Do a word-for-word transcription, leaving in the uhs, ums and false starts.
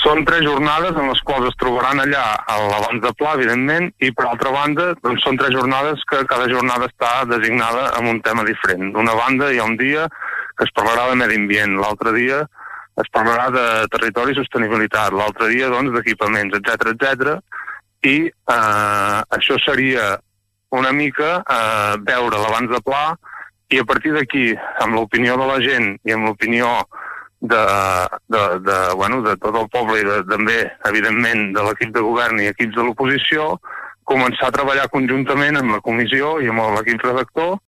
Són tres jornades en les quals es trobaran allà a l'abans de pla, evidentment, i per altra banda doncs són tres jornades que cada jornada està designada amb un tema diferent. D'una banda hi ha un dia que es parlarà de medi ambient, l'altre dia es parlarà de territori i sostenibilitat, l'altre dia doncs d'equipaments, etcètera, etcètera, i eh, això seria una mica eh, veure l'abans de pla i a partir d'aquí, amb l'opinió de la gent i amb l'opinió de, de, de, bueno, de tot el poble i de, també, evidentment, de l'equip de govern i equips de l'oposició, començar a treballar conjuntament amb la comissió i amb l'equip redactor